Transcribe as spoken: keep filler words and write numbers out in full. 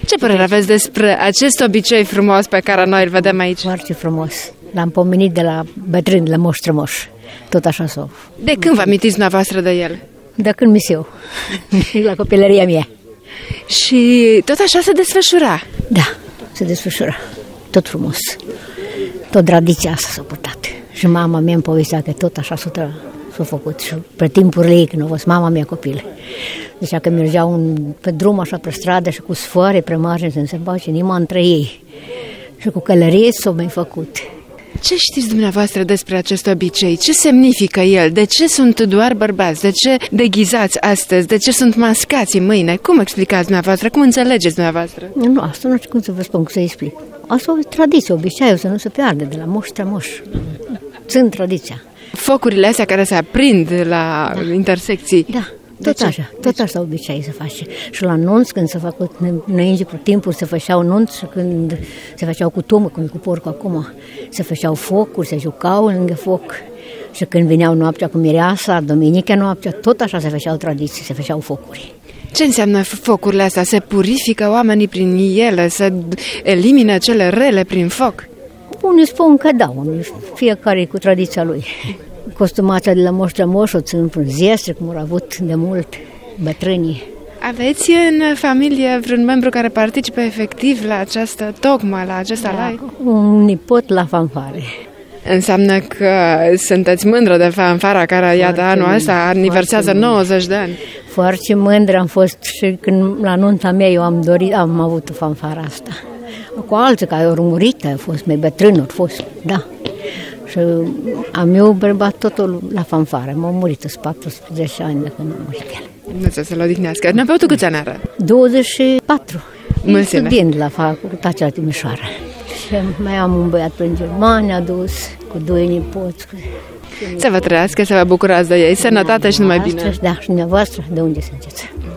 Ce părere aveți despre acest obicei frumos pe care noi îl vedem aici? Foarte frumos. L-am pomenit de la bătrâni, de la moș strămoș. Tot așa s-o. De când vă amintiți dumneavoastră de el? De când mi eu. La copilăria mea. Și tot așa se desfășura? Da, se desfășura. Tot frumos. Tot tradiția asta s-a purtat. Și mama mea îmi povestea că tot așa s-a, s-a făcut. Și pe timpurile ei, când a fost mama mea copilă. Deci că mergeau un, pe drum așa pe stradă și cu sfoare pe margine se înserbau și inima între ei. Și cu călărie s-a mai făcut. Ce știți dumneavoastră despre acest obicei? Ce semnifică el? De ce sunt doar bărbați? De ce deghizați astăzi? De ce sunt mascați mâine? Cum explicați dumneavoastră? Cum înțelegeți dumneavoastră? Nu, asta nu știu cum să vă spun, cum să explic. Asta o tradiție, obiceiul să nu se piardă de la moș strămoș. Țin tradiția. Focurile astea care se aprind la da. intersecții. Da. Tot așa, tot așa obicei se face. Și la nunți, când s-a făcut, înainte cu timpul, se făceau nunți și când se făceau cu tumă, cum e cu porcul acum, se făceau focuri, se jucau lângă foc. Și când veneau noaptea cu mireasa, duminică noaptea, tot așa se făceau tradiții, se făceau focuri. Ce înseamnă focurile astea? Se purifică oamenii prin ele? Se elimine cele rele prin foc? Unii spun că da, unii, fiecare cu tradiția lui. Costumația de la moș strămoș o țin în zestre, cum au avut de mult bătrânii. Aveți în familie vreun membru care participă efectiv la această tocmă, la acest alai? Da, un nipot la fanfare. Înseamnă că sunteți mândră de fanfara care, iată, anul ăsta aniversează nouăzeci de ani. Foarte mândră am fost și când la nunta mea eu am dorit, am avut o fanfară asta. Cu alții care au murit, au fost mai bătrâni, au fost, da. Și am eu bărbat totul la fanfară. M-au murit în patruzeci ani de când am murit el. Dumnezeu să-l odihnească. Nepotul câți ani are? douăzeci și patru. Mulțumesc. Student la facultatea la Timișoara. Și mai am un băiat prin Germania adus, cu doi nepoți. Să vă trăiască, să vă bucurați de ei. Sănătate și numai bine. Da, și dumneavoastră, de unde sunteți?